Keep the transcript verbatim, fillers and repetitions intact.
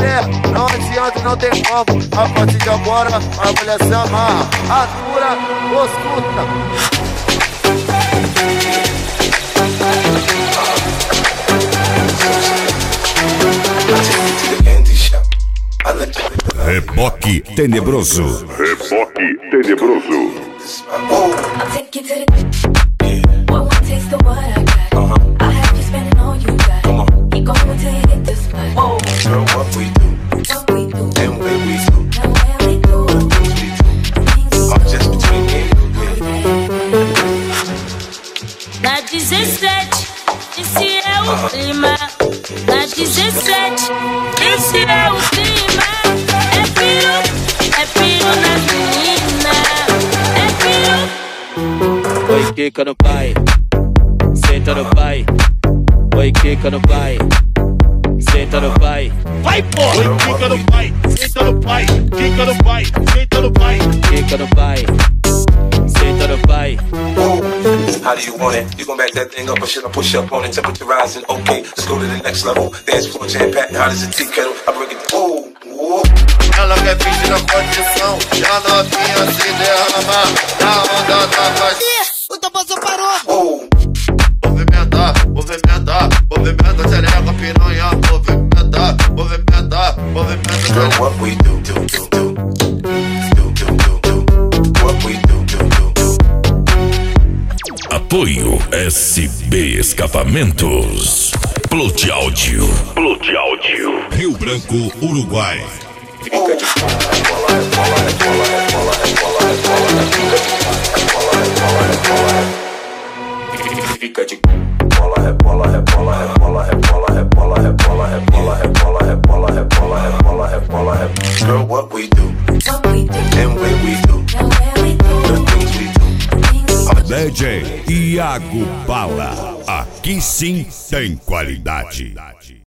mulher, não adianta, não tem como. A partir de agora, a mulher se amarra, atura, escuta. Reboque tenebroso. Reboque tenebroso. I'll take you to the one one taste of what I got. Uh-huh. I'll have you spending all you got. Come on. Keep going till you hit the spot. Oh. Girl, what we do, What we do, and where we do, and where we do. the things we do, Things are just between me and Na dezessete, esse é o clima. Na dezessete, esse é o clima. É piro, é piro nas meninas. É piro. Oi, quica no pai, senta no pai. Oi, quica no pai, senta no pai. Vai, porra! Oi, quica no pai, senta no pai. Quica no pai, senta no pai. Quica no pai, senta no pai. How do you want it? You gon' back that thing up or should I push up on it? Temperature rising, okay, let's go to the next level. Dance floor jam packed, hot as a tea kettle. I break it, ooh, ooh. Ela quer fingir a condição, e a novinha se derrama na onda da paz. O Toboso parou. Ooh. Movimenta, movimenta, movimenta, xereca, piranha. Movimenta, movimenta, movimenta. Girl, what we do, do, do, do. Do, do, do, do. What we do, do, do, do. Apoio S B Escapamentos. Plot Áudio. Plot Áudio. Rio Branco, Uruguai. Fica de bola, rebola, rebola, rebola, rebola, rebola. Fica de bola, rebola, rebola, rebola, rebola, rebola, rebola, rebola, rebola, rebola, rebola, rebola, rebola, rebola. Girl, what we do, what we do, and where we do, and where we do. the things we do. Things we D J Iago Bala. Aqui sim tem qualidade.